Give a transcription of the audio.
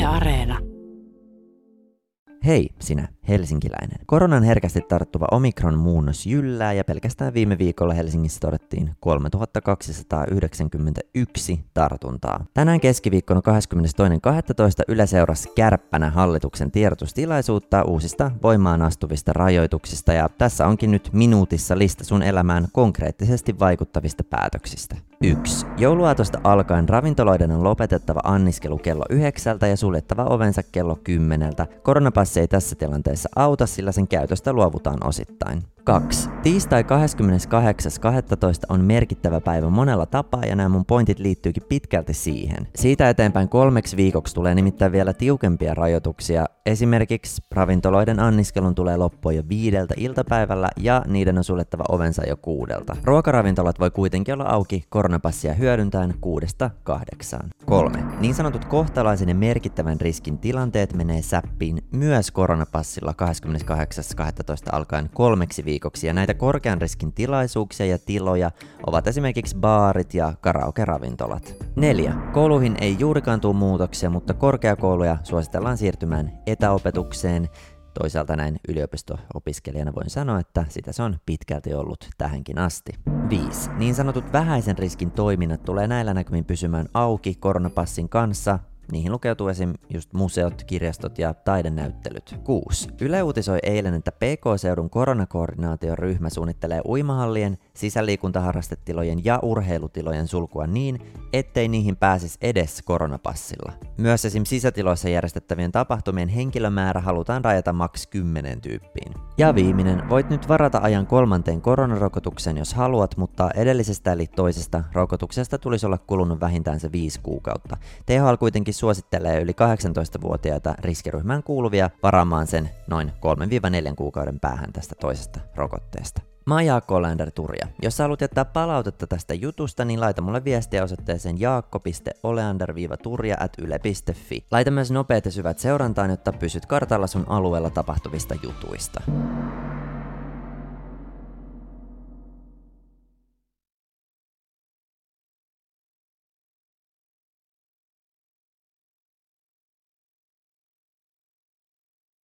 Areena. Hei sinä, helsinkiläinen. Koronan herkästi tarttuva Omikron-muunnos jyllää ja pelkästään viime viikolla Helsingissä todettiin 3291 tartuntaa. Tänään keskiviikkona 22.12. Yle seurasi kärppänä hallituksen tiedotustilaisuutta uusista voimaan astuvista rajoituksista ja tässä onkin nyt minuutissa lista sun elämään konkreettisesti vaikuttavista päätöksistä. 1. Jouluaatosta alkaen ravintoloiden on lopetettava anniskelu kello 9 ja suljettava ovensa kello 10. Koronapassi ei tässä tilanteessa auta, sillä sen käytöstä luovutaan osittain. 2. Tiistai 28.12. on merkittävä päivä monella tapaa ja nämä mun pointit liittyykin pitkälti siihen. Siitä eteenpäin 3 viikoksi tulee nimittäin vielä tiukempia rajoituksia. Esimerkiksi ravintoloiden anniskelun tulee loppua jo 5 iltapäivällä ja niiden on suljettava ovensa jo 6. Ruokaravintolat voi kuitenkin olla auki koronapassia hyödyntäen 6-8. 3. Niin sanotut kohtalaisen ja merkittävän riskin tilanteet menee säppiin myös koronapassilla 28.12. alkaen 3 viikoksi ja näitä korkean riskin tilaisuuksia ja tiloja ovat esimerkiksi baarit ja karaoke-ravintolat. 4. Kouluihin ei juurikaan tule muutoksia, mutta korkeakouluja suositellaan siirtymään etäopetukseen. Toisaalta näin yliopisto-opiskelijana voin sanoa, että sitä se on pitkälti ollut tähänkin asti. 5. Niin sanotut vähäisen riskin toiminnat tulee näillä näkymin pysymään auki koronapassin kanssa. Niihin lukeutuu esim. Just museot, kirjastot ja taidenäyttelyt. 6. Yle uutisoi eilen, että PK-seudun koronakoordinaatioryhmä suunnittelee uimahallien, sisäliikuntaharrastetilojen ja urheilutilojen sulkua niin, ettei niihin pääsisi edes koronapassilla. Myös esim. Sisätiloissa järjestettävien tapahtumien henkilömäärä halutaan rajata maks 10 tyyppiin. Ja viimeinen, voit nyt varata ajan 3. koronarokotuksen jos haluat, mutta edellisestä eli toisesta rokotuksesta tulisi olla kulunut vähintään se 5 kuukautta. THL kuitenkin suosittelee yli 18-vuotiaita riskiryhmään kuuluvia varaamaan sen noin 3-4 kuukauden päähän tästä toisesta rokotteesta. Mä oon Jaakko Olander-Turja. Jos sä haluat jättää palautetta tästä jutusta, niin laita mulle viestiä osoitteeseen jaakko.oleander-turja@yle.fi. Laita myös nopeat ja syvät seurantaan, jotta pysyt kartalla sun alueella tapahtuvista jutuista.